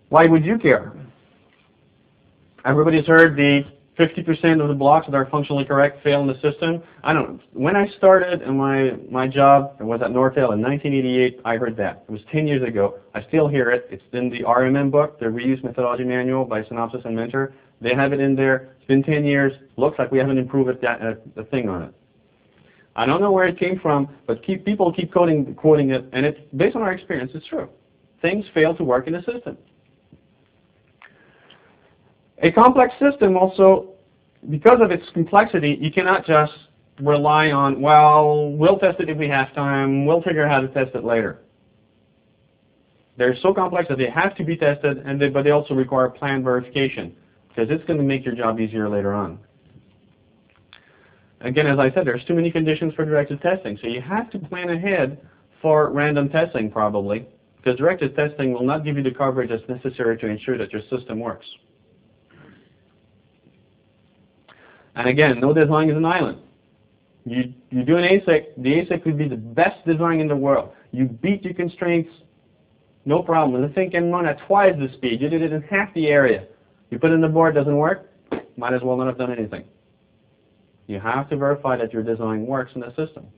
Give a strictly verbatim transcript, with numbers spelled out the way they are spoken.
Why would you care? Everybody's heard the fifty percent of the blocks that are functionally correct fail in the system. I don't. When I started in my my job, it was at Nortel in nineteen eighty-eight. I heard that. It was ten years ago. I still hear it. It's in the R M M book, the Reuse Methodology Manual by Synopsys and Mentor. They have it in there. It's been ten years. Looks like we haven't improved it, that, uh, the thing on it. I don't know where it came from, but keep, people keep quoting, quoting it, and it's based on our experience. It's true. Things fail to work in the system. A complex system also, because of its complexity, you cannot just rely on, well, we'll test it if we have time, we'll figure out how to test it later. They're so complex that they have to be tested, and they, but they also require planned verification, because it's going to make your job easier later on. Again, as I said, there's too many conditions for directed testing, so you have to plan ahead for random testing probably, because directed testing will not give you the coverage that's necessary to ensure that your system works. And again, no design is an island. You, you do an A S I C, the A S I C could be the best design in the world. You beat your constraints, no problem. And the thing can run at twice the speed. You did it in half the area. You put it in the board, doesn't work, might as well not have done anything. You have to verify that your design works in the system.